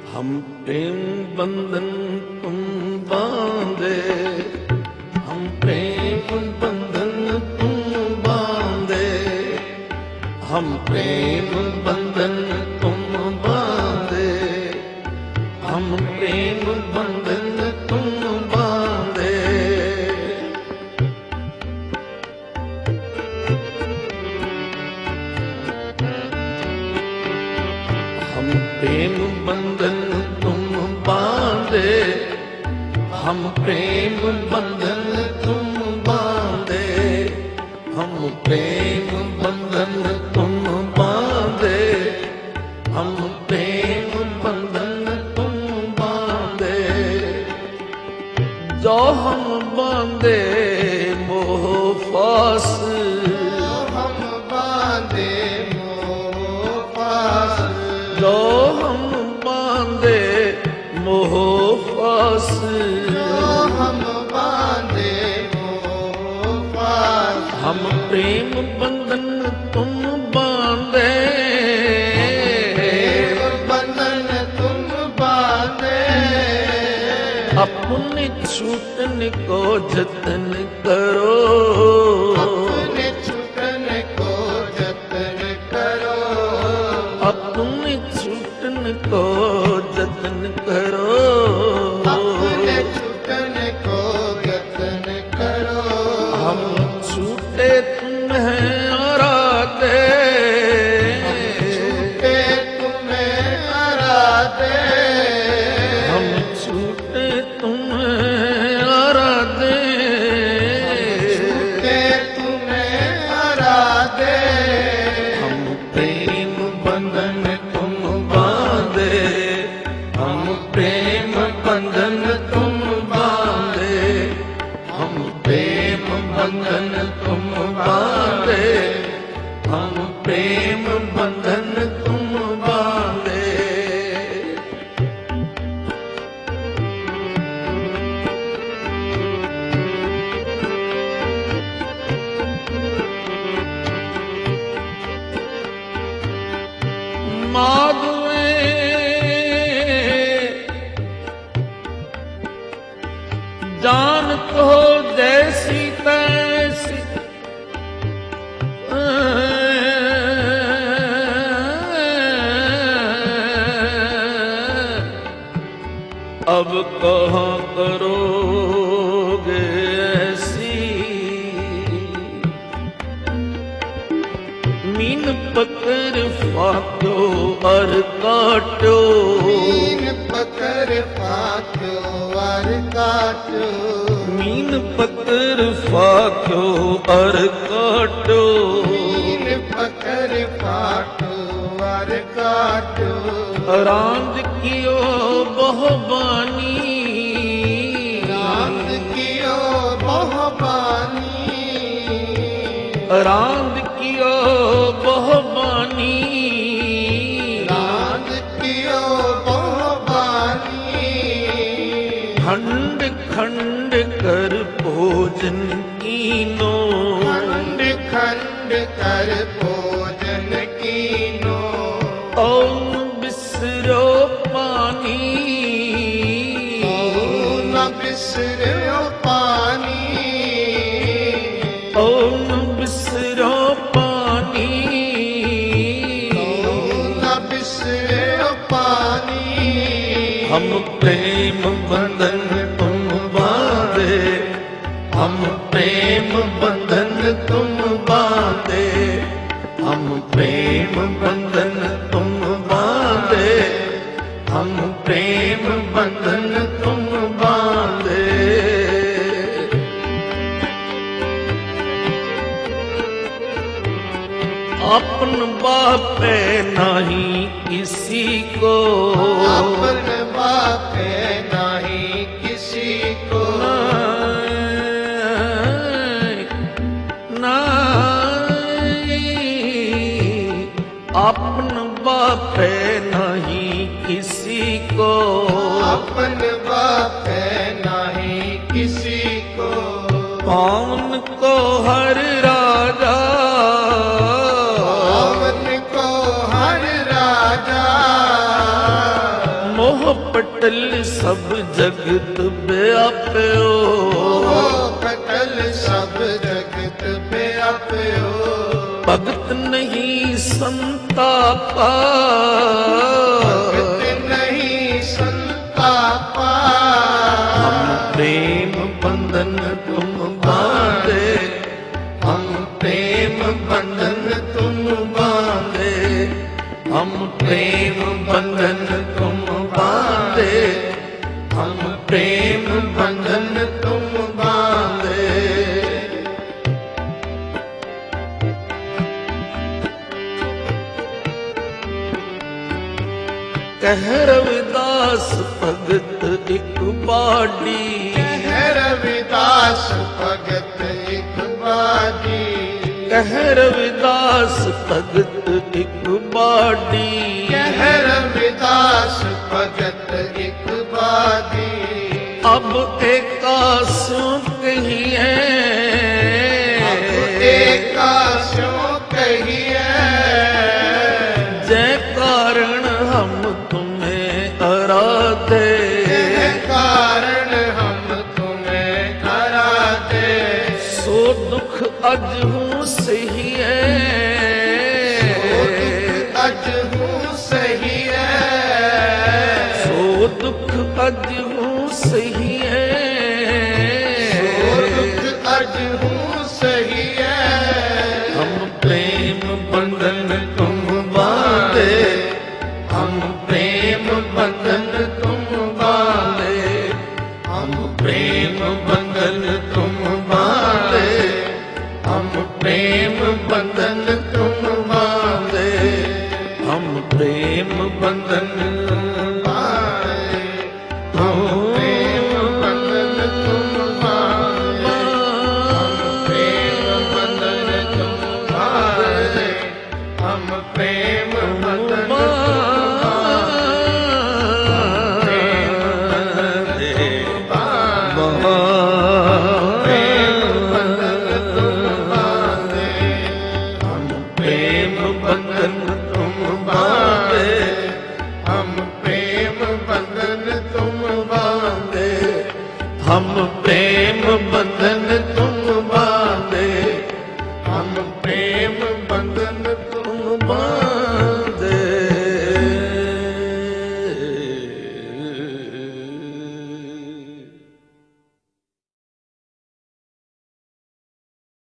हम प्रेम बंधन तुम बांधे, हम प्रेम बंधन तुम बांधे, हम प्रेम बंधन तुम बांधे, हम प्रेम बंधन तुम बांधे। हम प्रेम बंधन तुम बांधे, हम प्रेम बंधन तुम बांधे, हम प्रेम बंधन तुम बांधे, हम प्रेम बंधन तुम बांधे। जो हम बांधे मोह फास, हम बांधे मोह फास, जो हम बांधे मोह फास, हम बांधे मोह फास। हम प्रेम बंधन तुम बांधे, बंधन तुम बांधे। अपने छूटने को जतन करो, अपने छूटने को जतन करो, अपने छूटने को जतन करो, अपने छूटने को जतन करो। हम छूटे तुम्हें आराधे, छूटे तुम्हें आराधे, हम छूटे तुम्हें आराधे, छूटे तुम्हें आराधे। हम प्रेम बंधन तुम बांधे, हम प्रेम बंधन तुम बांधे, हम प्रेम बंधन तुम बांधे, हम प्रेम बंधन तुम बांधे। माधवे जान को जैसी तैसी, अब कहाँ करोगे ऐसी, मीन पत्थर फाक्यो और काटो, मीन पकड़ फाटो और काटो, मीन पत्थर फाक्यो और काटो, मीन पकड़ फाटो और काटो। रांझ कियो बहुबानी, रांध कियो बहुबानी, रांझ कियो बहुबानी, रांध कियो बहुबानी। खंड खंड कर भोजन कीनो, खंड खंड कर भोजन कीनो, ओम बिसरो पानी, न बिसरो पानी, ओम बिसरो पानी, न बिसरो पानी। हम प्रेम बंधन तुम बांधे, हम प्रेम बंधन तुम बांधे, हम प्रेम बंधन तुम बांधे, हम प्रेम बंधन तुम बांधे। अपन बाप नहीं किसी को, अपन बाप नहीं किसी को, अपन बाप नहीं किसी को, अपन बाप नहीं किसी को। पावन को हर राजा, पावन को हर राजा, मोह पटल सब जगत व्याप्यो, पटल सब जगत व्याप्यो। भगत नहीं संतापा, भगत नहीं संतापा। हम प्रेम बंधन तुम बांधे, हम प्रेम बंधन तुम बांधे, हम प्रेम बंधन तुम बांधे, हम प्रेम बंधन तुम बांधे। कह रविदास भगत एक बाड़ी, कह रविदास भगत एक बाड़ी। कह रविदास भगत एक बाड़ी, कह रविदास भगत एक बाड़ी। अब एकासों कहिए, अब एकासों कहिए। जय कारण हम तुम्हें आराधे, जय कारण हम तुम्हें आराधे। सो दुख अज हूँ सही है, सो दुख अज हूँ सही है। सो दुख अज हूँ सही है, सो दुख अज हूँ सही है। हम प्रेम बंधन तुम बांधे, हम प्रेम बंधन तुम बांधे, हम प्रेम बंधन तुम बांधे, हम प्रेम बंधन तुम बांधे, हम प्रेम बंधन बांधे। हम प्रेम बंधन तुम बांधे। हम प्रेम बंधन तुम बांधे। हम प्रेम बंधन तुम हम प्रेम